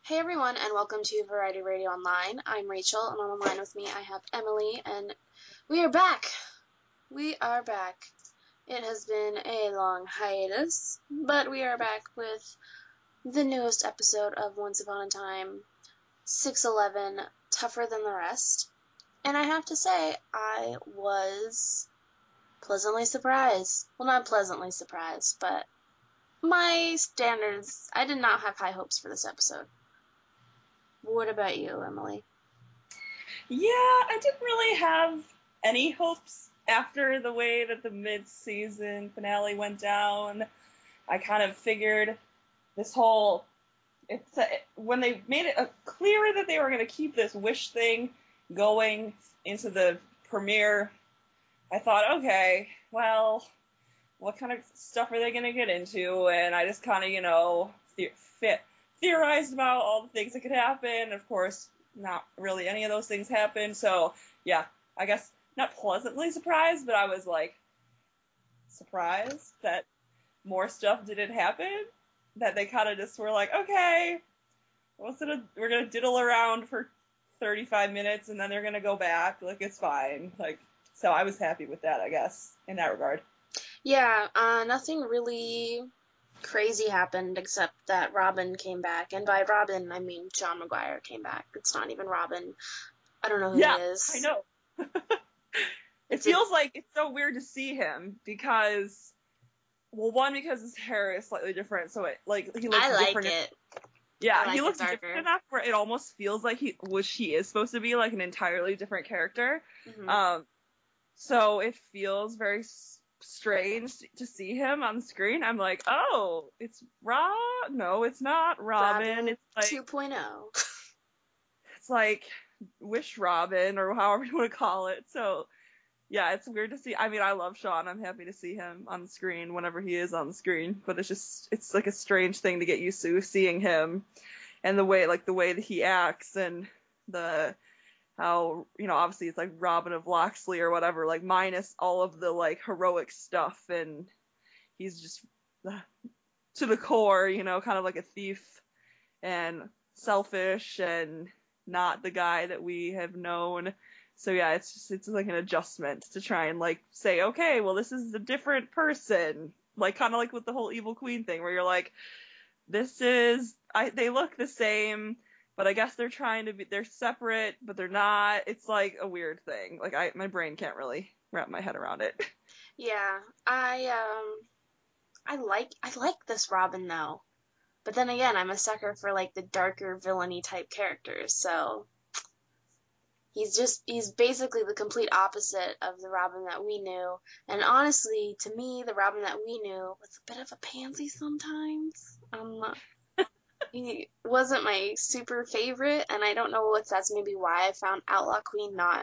Hey everyone, and welcome to Variety Radio Online. I'm Rachel, and on the line with me I have Emily, and we are back. We are back. It has been a long hiatus, but we are back with the newest episode of Once Upon a Time, 611, Tougher Than the Rest. And I have to say, I was pleasantly surprised. Well, not pleasantly surprised, but my standards, I did not have high hopes for this episode. What about you, Emily? Yeah, I didn't really have any hopes after the way that the mid-season finale went down. I kind of figured this whole... when they made it clear that they were going to keep this wish thing going into the premiere, I thought, okay, well, what kind of stuff are they going to get into? And I just kind of, theorized about all the things that could happen. Of course, not really any of those things happened. So, yeah, I guess not pleasantly surprised, but I was, surprised that more stuff didn't happen. That they kind of just were like, okay, we're going to diddle around for 35 minutes and then they're going to go back. It's fine. So I was happy with that, I guess, in that regard. Yeah, nothing really crazy happened except that Robin came back. And by Robin, I mean John Maguire came back. It's not even Robin. I don't know who he is. I know. It feels like it's so weird to see him because, well, one, because his hair is slightly different, so he looks different. I like it. Yeah, he looks different enough where it almost feels like he is supposed to be like an entirely different character. Mm-hmm. So it feels very strange to see him on the screen. I'm like, oh, it's no, it's not Robin. It's like 2.0. It's like Wish Robin or however you want to call it. So yeah, it's weird to see. I mean, I love Sean. I'm happy to see him on the screen whenever he is on the screen, but it's like a strange thing to get used to seeing him and the way that he acts and how, obviously it's like Robin of Locksley or whatever, minus all of the heroic stuff, and he's just to the core, kind of like a thief and selfish and not the guy that we have known. So yeah, it's like an adjustment to try and say, okay, well, this is a different person, kind of like with the whole Evil Queen thing, where you're like, they look the same, but I guess they're separate, but they're not. It's like a weird thing. My brain can't really wrap my head around it. Yeah, I like this Robin though, but then again, I'm a sucker for the darker villainy type characters, so he's basically the complete opposite of the Robin that we knew. And honestly, to me, the Robin that we knew was a bit of a pansy sometimes. He wasn't my super favorite, and I don't know if that's maybe why I found Outlaw Queen not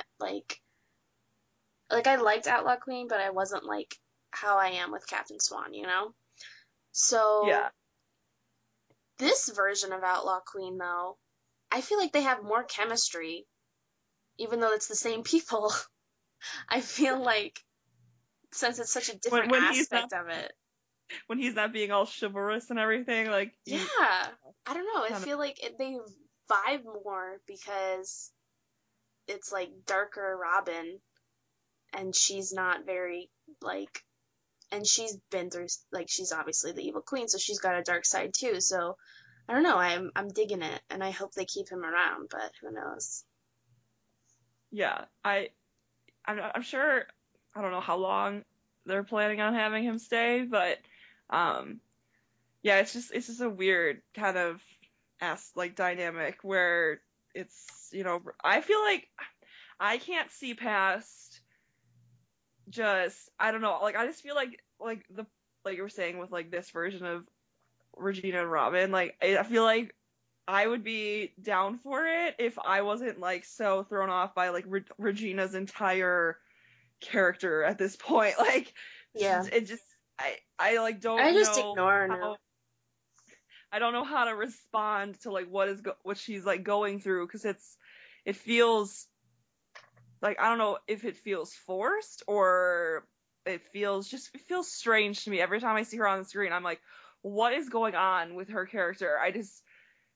I liked Outlaw Queen, but I wasn't how I am with Captain Swan, So yeah. This version of Outlaw Queen, though, I feel like they have more chemistry, even though it's the same people. I feel like since it's such a different aspect of it. When he's not being all chivalrous and everything, yeah, I don't know. I feel like they vibe more because it's darker Robin, and she's not very and she's been through she's obviously the evil queen, so she's got a dark side too. So I don't know. I'm digging it, and I hope they keep him around, but who knows? Yeah, I'm sure. I don't know how long they're planning on having him stay, but yeah, it's just a weird kind of dynamic where it's, I feel like I can't see past just, I don't know, I just feel like you were saying with this version of Regina and Robin, I feel like I would be down for it if I wasn't so thrown off by Regina's entire character at this point. Yeah, it just I don't I just know ignore now. I don't know how to respond to what she's going through, because it feels I don't know if it feels forced or it feels strange to me every time I see her on the screen. I'm like, what is going on with her character?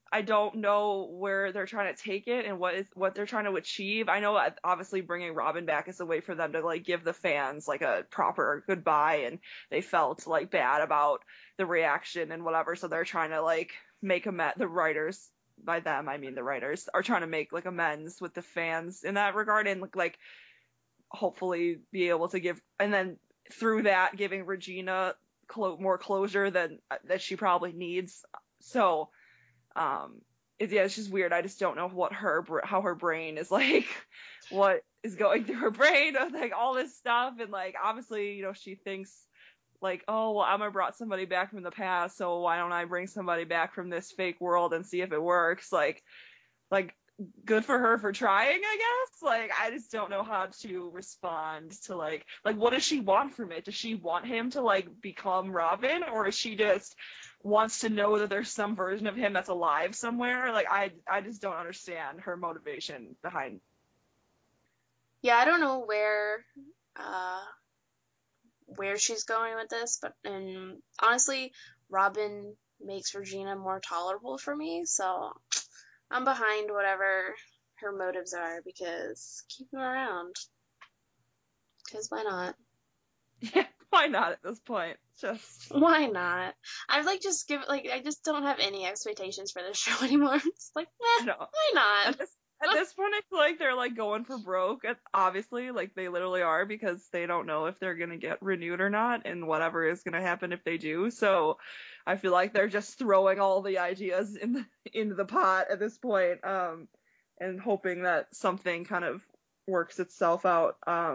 I don't know where they're trying to take it and what they're trying to achieve. I know obviously bringing Robin back is a way for them to like give the fans like a proper goodbye, and they felt like bad about the reaction and whatever, so they're trying to like make the writers, by them I mean the writers, are trying to make like amends with the fans in that regard, and like hopefully be able to give, and then through that giving Regina more closure than that she probably needs. So it's just weird. I just don't know how her brain is like, what is going through her brain of like all this stuff, and like obviously, you know, she thinks like, oh well, Emma brought somebody back from the past, so why don't I bring somebody back from this fake world and see if it works? Like good for her for trying, I guess. Like I just don't know how to respond to like what does she want from it? Does she want him to like become Robin, or is she just wants to know that there's some version of him that's alive somewhere? Like I just don't understand her motivation behind. Yeah, I don't know where she's going with this, but and honestly, Robin makes Regina more tolerable for me, so I'm behind whatever her motives are, because keep him around. Because why not? Yeah, why not at this point? Just Why not? I've like just give like I just don't have any expectations for this show anymore. It's like, no. why not? At this point, I feel like they're like going for broke. Obviously, like they literally are, because they don't know if they're gonna get renewed or not, and whatever is gonna happen if they do. So, I feel like they're just throwing all the ideas into the pot at this point, and hoping that something kind of works itself out.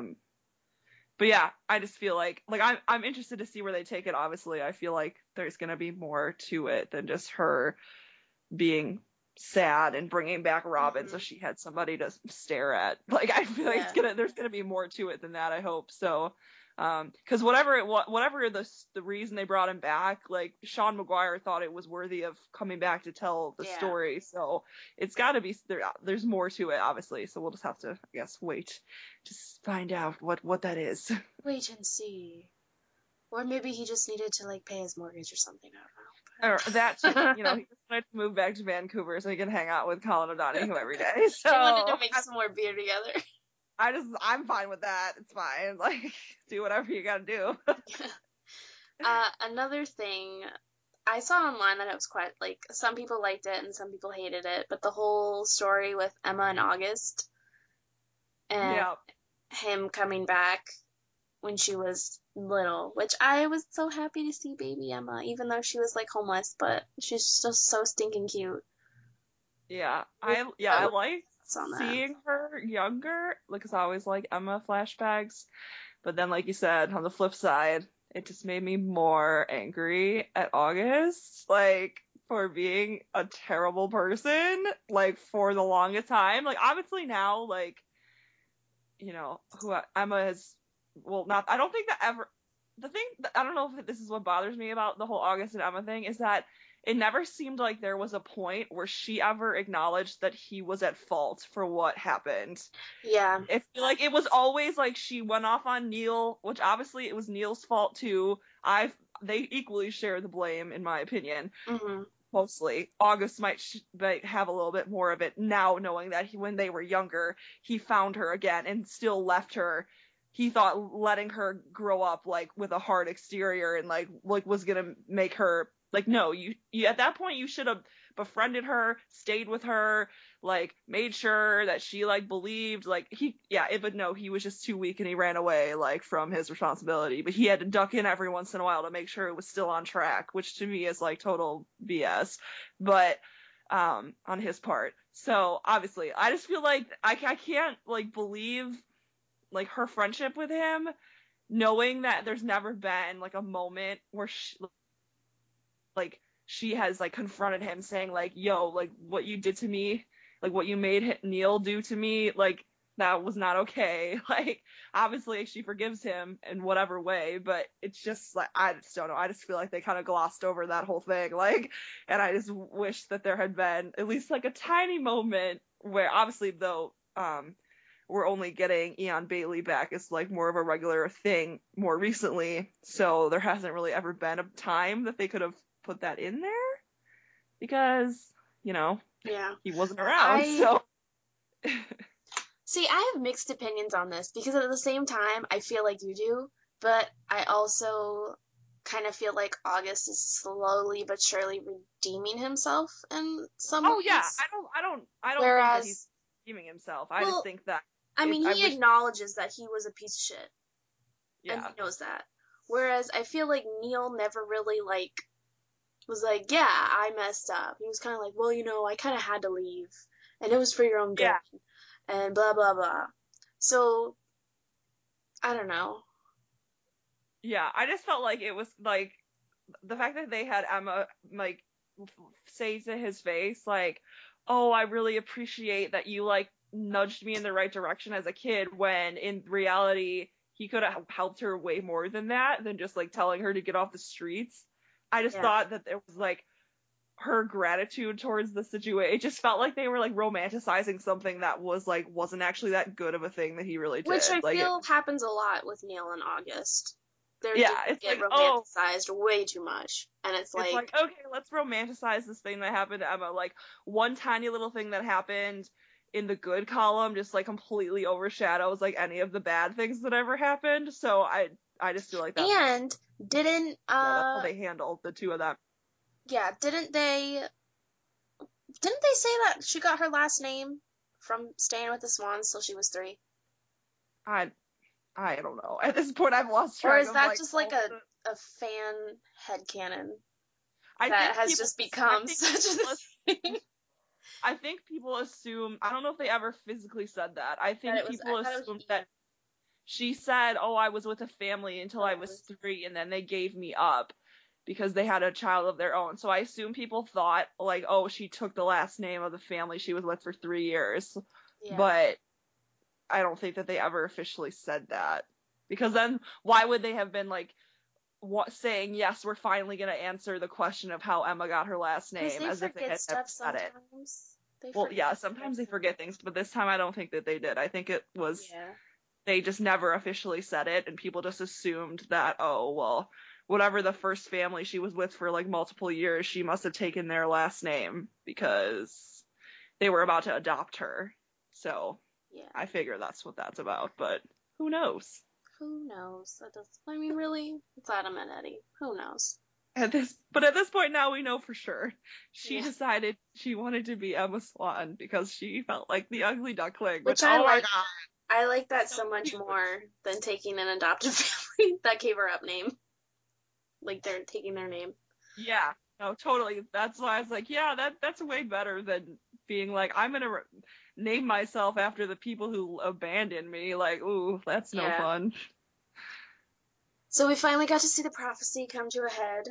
But yeah, I just feel like I'm interested to see where they take it. Obviously, I feel like there's gonna be more to it than just her being sad and bringing back Robin, so she had somebody to stare at. Like I feel like there's gonna be more to it than that. I hope so. Because whatever the reason they brought him back, like Sean Maguire thought it was worthy of coming back to tell the story. So it's got to be there's more to it, obviously. So we'll just have to, I guess, wait to find out what that is. Wait and see. Or maybe he just needed to like pay his mortgage or something. I don't know. Or that shit, you know, he just wanted to move back to Vancouver so he can hang out with Colin O'Donoghue every day. So he wanted to make some more beer together. I'm fine with that. It's fine. Like, do whatever you gotta do. Another thing, I saw online that it was quite, like, some people liked it and some people hated it, but the whole story with Emma and August and him coming back when she was little, which I was so happy to see baby Emma, even though she was, like, homeless, but she's just so stinking cute. Yeah, I like seeing her younger, because I always like Emma flashbacks, but then like you said, on the flip side, it just made me more angry at August, like for being a terrible person, like for the longest time. Like obviously now, like, you know, who Emma has, well, not, I don't think that ever, the thing, I don't know if this is what bothers me about the whole August and Emma thing, is that it never seemed like there was a point where she ever acknowledged that he was at fault for what happened. Yeah. I feel like it was always like she went off on Neil, which obviously it was Neil's fault too. They equally share the blame, in my opinion. Mm-hmm. Mostly. August might have a little bit more of it now, knowing that when they were younger, he found her again and still left her. He thought letting her grow up like with a hard exterior and like was gonna make her like, no, you at that point you should have befriended her, stayed with her, like made sure that she like believed, like but no, he was just too weak and he ran away like from his responsibility. But he had to duck in every once in a while to make sure it was still on track, which to me is like total BS. But on his part. So obviously, I just feel like I can't like believe like her friendship with him, knowing that there's never been like a moment where she has like confronted him saying like, yo, like what you did to me, like what you made Neil do to me, like that was not okay. Like obviously she forgives him in whatever way, but it's just like, I just don't know. I just feel like they kind of glossed over that whole thing. Like, and I just wish that there had been at least like a tiny moment where obviously though, we're only getting Eion Bailey back as like more of a regular thing more recently. So there hasn't really ever been a time that they could have put that in there, because Yeah. he wasn't around, so. See, I have mixed opinions on this because at the same time, I feel like you do, but I also kind of feel like August is slowly but surely redeeming himself in some Oh yeah, ways. I don't think that he's Whereas, redeeming himself. I just well, think that I mean, I he wish, acknowledges that he was a piece of shit, and yeah, he knows that. Whereas I feel like Neil never really was like, yeah, I messed up. He was kind of like, well, I kind of had to leave, and it was for your own good, yeah, and blah blah blah. So I don't know. yeah. I just felt like it was like the fact that they had Emma like say to his face like, "Oh, I really appreciate that you like nudged me in the right direction as a kid," when in reality he could have helped her way more than that, than just like telling her to get off the streets. I just Yeah. thought that it was like her gratitude towards the situation. It just felt like they were like romanticizing something that was like wasn't actually that good of a thing that he really Which did. I Like it, feel happens a lot with Neil and August. Their yeah, things it's get like, oh, romanticized way too much. And it's it's like, like, okay, let's romanticize this thing that happened to Emma. Like one tiny little thing that happened in the good column just like completely overshadows like any of the bad things that ever happened. So I just feel like that's, and didn't, yeah, that's how they handled the two of them. yeah, didn't they say that she got her last name from staying with the Swans till she was 3? I I don't know. At this point, I've lost Or track is of that like just like all a, the. a fan headcanon I that think has people. just I become think such people. a thing? I think people assume. I don't know if they ever physically said that. I That think it was, people I thought it was assumed Ian. that she said, "Oh, I was with a family until I was 3, and then they gave me up because they had a child of their own." So I assume people thought like, "Oh, she took the last name of the family she was with for 3 years," Yeah. but I don't think that they ever officially said that, because then why would they have been like saying, yes, we're finally going to answer the question of how Emma got her last Because name, they as if they forget had never stuff said it. sometimes. They Well, forget yeah, stuff sometimes they forget sometimes. things, but this time I don't think that they did. I think it was, Yeah. they just never officially said it, and people just assumed that, oh, well, whatever the first family she was with for like multiple years, she must have taken their last name because they were about to adopt her. So Yeah. I figure that's what that's about, but who knows? Who knows? I mean, really, it's Adam and Eddie. Who knows? At this point now we know for sure. She Yeah. decided she wanted to be Emma Swan because she felt like the ugly duckling, which, Which I oh my like. god, I like that so so much cute. more than taking an adopted family that gave her up name. Like they're taking their name. Yeah, no, totally. That's why I was like, yeah, that's way better than being like, I'm gonna name myself after the people who abandoned me. Like, ooh, that's no Yeah. fun. So we finally got to see the prophecy come to a head.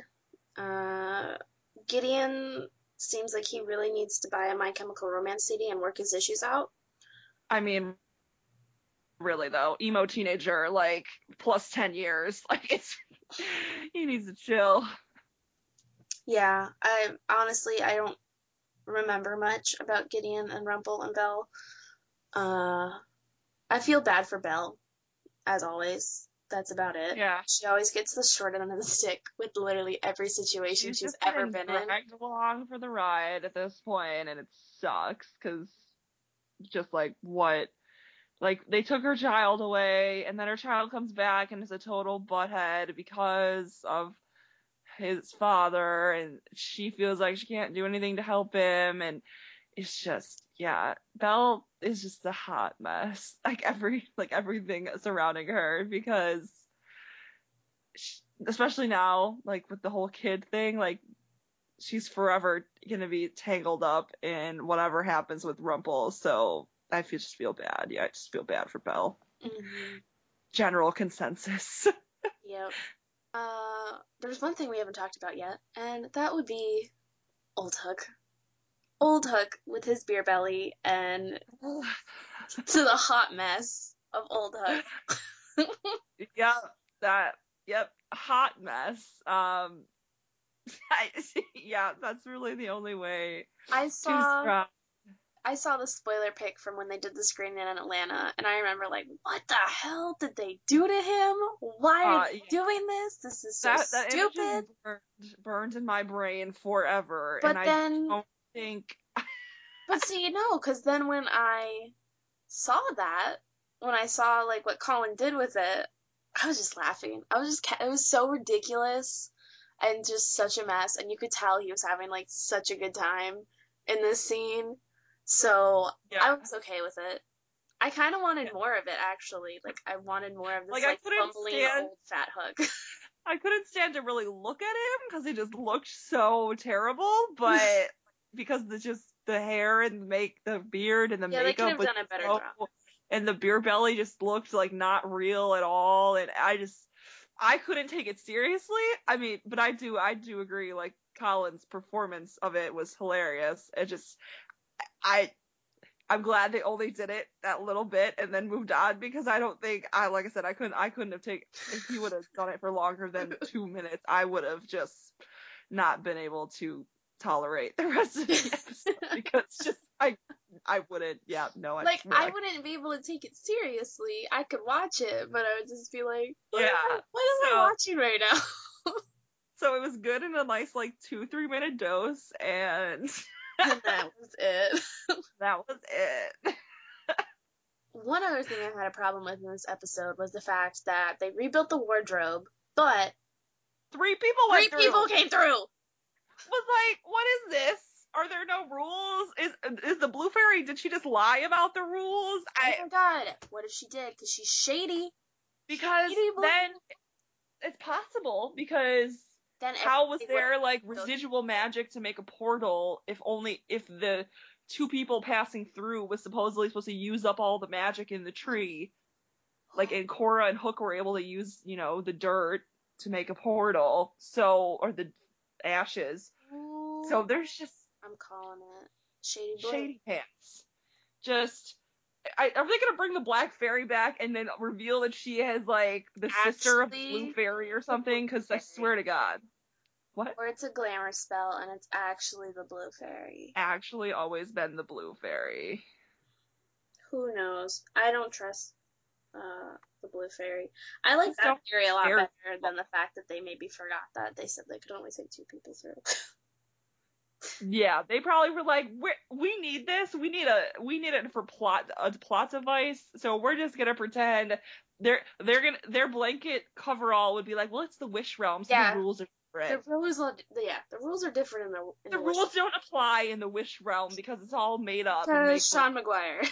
Gideon seems like he really needs to buy a My Chemical Romance CD and work his issues out. I mean, really though, emo teenager, like plus 10 years, like it's he needs to chill. Yeah, I don't remember much about Gideon and Rumple and Belle. Uh, I feel bad for Belle, as always. That's about it. Yeah. She always gets the short end of the stick with literally every situation She's she's just ever getting been in. dragged along for the ride at this point, and it sucks because just like what, like they took her child away, and then her child comes back and is a total butthead because of his father, and she feels like she can't do anything to help him, and it's just, yeah, Belle is just a hot mess. Like everything surrounding her, because especially now, like with the whole kid thing, like she's forever gonna be tangled up in whatever happens with Rumple. So just feel bad. Yeah, I just feel bad for Belle. Mm-hmm. General consensus. Yep. There's one thing we haven't talked about yet, and that would be Old Hook. Old Hook with his beer belly and to the hot mess of Old Hook. Yeah, yep, hot mess. Yeah, that's really the only way I to saw describe. I saw the spoiler pic from when they did the screening in Atlanta, and I remember like, what the hell did they do to him? Why are they Yeah, doing this? This is so that image is stupid. burned in my brain forever, and But I then don't think But see, no, because then when I saw that, when I saw like what Colin did with it, I was just laughing. It was so ridiculous and just such a mess, and you could tell he was having like such a good time in this scene. So Yeah. I was okay with it. I kind of wanted more of it, actually. Like, I wanted more of this, Like, I couldn't bumbling stand old fat Hook. I couldn't stand to really look at him because he just looked so terrible, but because the hair and the beard and the Yeah, they could makeup have was done a better so, job. and the beer belly just looked like not real at all, and I couldn't take it seriously. I mean, but I do agree, like, Colin's performance of it was hilarious. I'm glad they only did it that little bit and then moved on, because I don't think like I said, I couldn't have taken, if he would have done it for longer than 2 minutes, I would have just not been able to tolerate the rest of the episode, because just I wouldn't, yeah, no, Like, I wouldn't be able to take it seriously. I could watch it, but I would just be like, yeah. what am I watching right now? So it was good in a nice, like, 2-3 minute dose, and And that was it. that was it. One other thing I had a problem with in this episode was the fact that they rebuilt the wardrobe, but 3 people went through. 3 people came through. Was like, what is this? Are there no rules? Is the Blue Fairy, did she just lie about the rules? Oh my god, what if she did? Because she's shady. Because then it's possible, because then how was there like residual magic to make a portal if the 2 people passing through was supposedly supposed to use up all the magic in the tree? Like, and Korra and Hook were able to use, the dirt to make a portal, or the ashes. Ooh. So there's just, I'm calling it shady pants. Just, are they gonna bring the Black Fairy back and then reveal that she has like the sister of the Blue Fairy or something? Because I swear to God, what? Or it's a glamour spell and it's actually the Blue Fairy. Actually, always been the Blue Fairy. Who knows? I don't trust the Blue Fairy. I like that theory a lot better than the fact that they maybe forgot that they said they could only take 2 people through. Yeah, they probably were like, we need this. We need it for a plot device. So we're just gonna pretend their blanket coverall would be like, well, it's the Wish Realm, so the rules are different. The rules are different in the rules don't apply in the Wish Realm because it's all made up. Because Sean Maguire.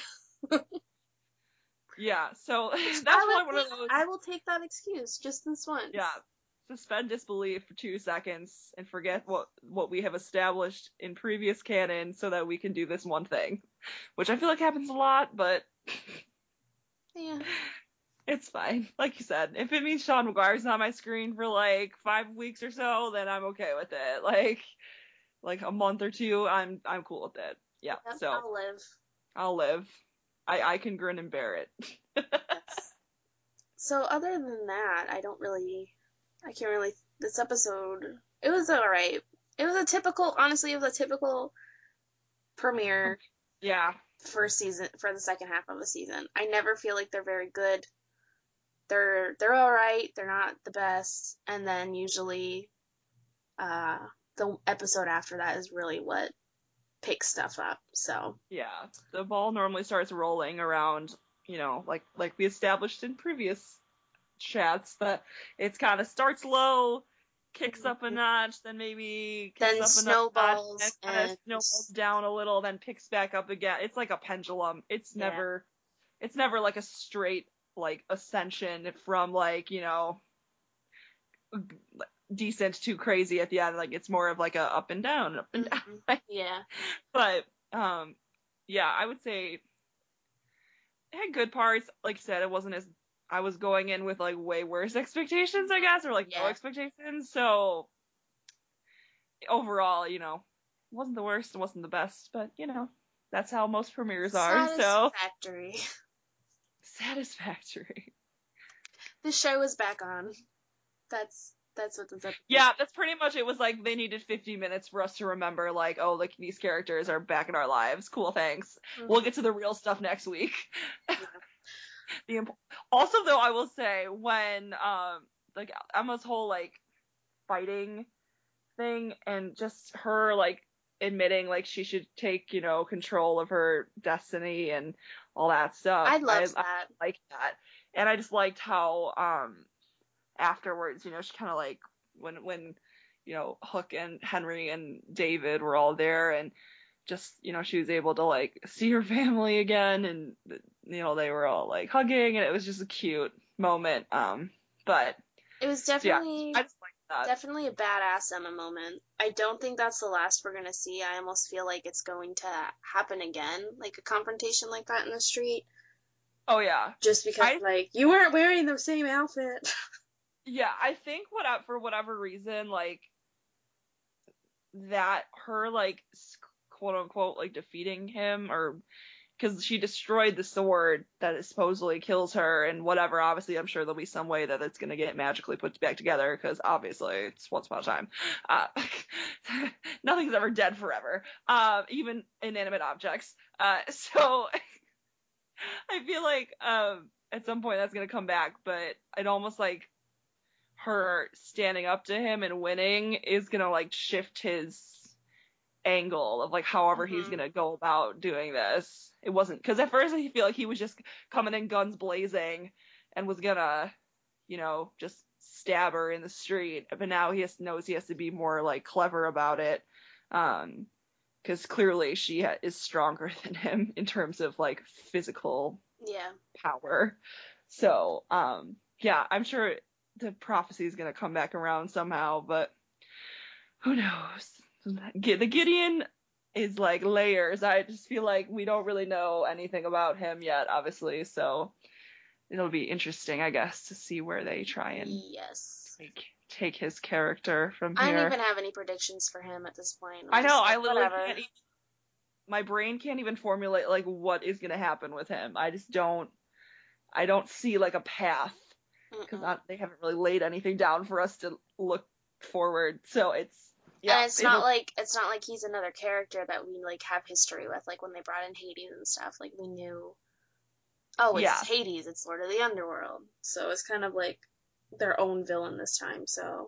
Yeah, so that's probably one of those. I will take that excuse just this once. Yeah. Suspend disbelief for 2 seconds and forget what we have established in previous canon so that we can do this one thing. Which I feel like happens a lot, but yeah. It's fine. Like you said, if it means Sean Maguire's not on my screen for like 5 weeks or so, then I'm okay with it. Like a month or 2, I'm cool with it. Yeah. Yep, so I'll live. I can grin and bear it. Yes. So other than that, this episode, it was alright. It was a typical premiere. Yeah. For the second half of a season. I never feel like they're very good. They're alright, they're not the best, and then usually the episode after that is really what picks stuff up. So yeah, the ball normally starts rolling around, like we established in previous chats, that it's kind of starts low, kicks up a notch, then maybe kicks up snowballs, a notch, and kind of snowballs down a little, then picks back up again. It's like a pendulum. It's never like a straight like ascension from like, decent to crazy at the end. Like, it's more of like a up and down. Yeah. But yeah, I would say it had good parts. Like I said, it wasn't as, I was going in with like way worse expectations, I guess, or like no expectations. So overall, it wasn't the worst, it wasn't the best, but that's how most premieres are. Satisfactory. Satisfactory. The show is back on. That's what this episode. Yeah, that's pretty much, it was like they needed 50 minutes for us to remember, like, oh, like these characters are back in our lives. Cool, thanks. Mm-hmm. We'll get to the real stuff next week. Yeah. Also, though, I will say, when like Emma's whole like fighting thing and just her like admitting like she should take, control of her destiny and all that stuff. I loved I that. like that. And I just liked how afterwards, she kind of like when Hook and Henry and David were all there and just, she was able to like see her family again and they were all like hugging and it was just a cute moment. But it was definitely, yeah, I just like that. Definitely a badass Emma moment. I don't think that's the last we're gonna see. I almost feel like it's going to happen again, like a confrontation like that in the street. Oh yeah. Just because like you weren't wearing the same outfit. Yeah, I think for whatever reason, like that her like quote unquote like defeating him or because she destroyed the sword that supposedly kills her and whatever. Obviously, I'm sure there'll be some way that it's going to get magically put back together because obviously it's Once Upon a Time. Nothing's ever dead forever, even inanimate objects. So I feel like at some point that's going to come back, but it almost like her standing up to him and winning is going to like shift his angle of like however he's gonna go about doing this. It wasn't because at first I feel like he was just coming in guns blazing and was gonna just stab her in the street, but now he knows he has to be more like clever about it because clearly she is stronger than him in terms of like physical power. So yeah, I'm sure the prophecy is gonna come back around somehow, but who knows. The Gideon is like layers. I just feel like we don't really know anything about him yet, obviously, so it'll be interesting, I guess, to see where they try and take his character from here. I don't even have any predictions for him at this point. I know, I literally can't even, my brain can't even formulate like what is going to happen with him. I don't see like a path because they haven't really laid anything down for us to look forward, so it's and it's not like he's another character that we like have history with, like when they brought in Hades and stuff. Like we knew, it's Hades, it's Lord of the Underworld, so it's kind of like their own villain this time. So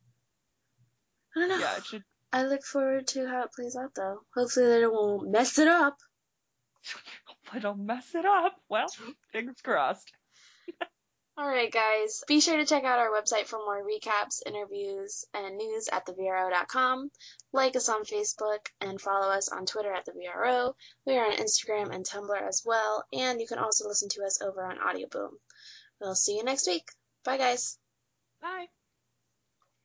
I don't know. Yeah, it should. I look forward to how it plays out, though. Hopefully they won't mess it up. Hopefully they don't mess it up. Well, fingers crossed. Alright guys, be sure to check out our website for more recaps, interviews, and news at thevro.com. Like us on Facebook and follow us on Twitter at thevro. We are on Instagram and Tumblr as well, and you can also listen to us over on Audioboom. We'll see you next week. Bye guys. Bye.